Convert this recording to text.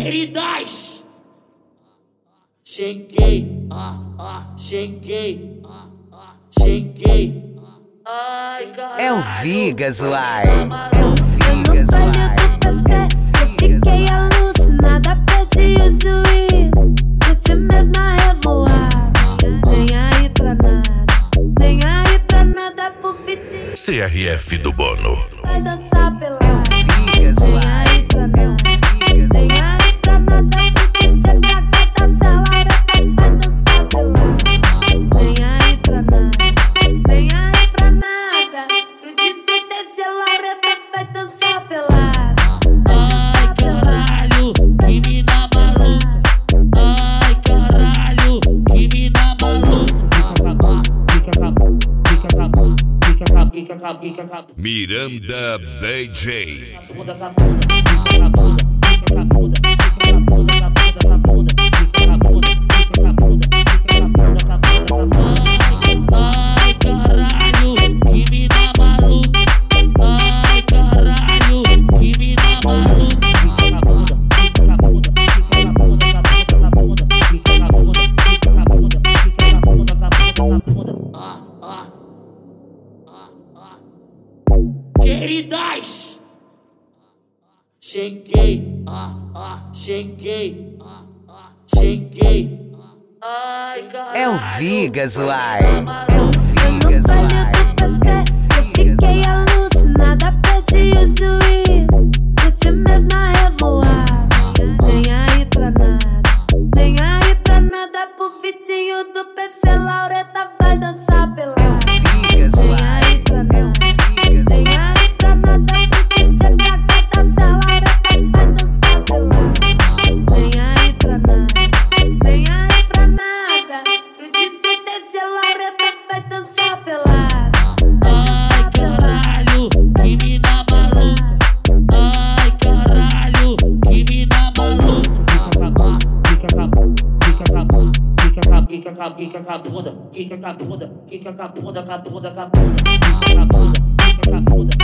Queridas, cheguei, cheguei, cheguei. É o Vigas, uai. É o Vigas, uai. Eu fiquei alucinada, perdi o juízo. Curti mesma revoada. Nem aí pra nada, nem aí pra nada pro Vitinho. CRF do Bono. Vai dançar pelada. Vigas, Nem uai. aí pra nada, nem aí pra nada pro Vitinho. Minha gata Laura vai dançar pelada. Nem aí pra nada, nem aí pra nada pro Vitinho. Desce Laura vai dançar pelada. Ai, caralho, que mina maluca. Ai, caralho, que mina maluca. Miranda DJ. Ai, caralho, que mina maluca. Ai, caralho, que mina maluca. Queridas, cheguei, cheguei, cheguei. É o Vigas, uai. É o Vigas, Valeu uai. do café, eu fiquei alucinada, perdi o juízo. Curti mesma revoada. Nem aí pra nada, nem aí pra nada pro Vitinho do PC. Laureta vai dançar pelada. Vigas, Nem uai. aí pra nada, nem aí pra nada pro Vitinho. Minha gata Laureta vai dançar pelada. Nem aí pra nada, nem aí pra nada pro Vitinho. Desce Laureta vai dançar pelada. Ai, caralho, que mina maluca. Ai, caralho, que mina maluca. Quica com a bunda, quica com a bunda, quica com a bunda, com a bunda, com a bunda, quica com a bunda, quica com a bunda.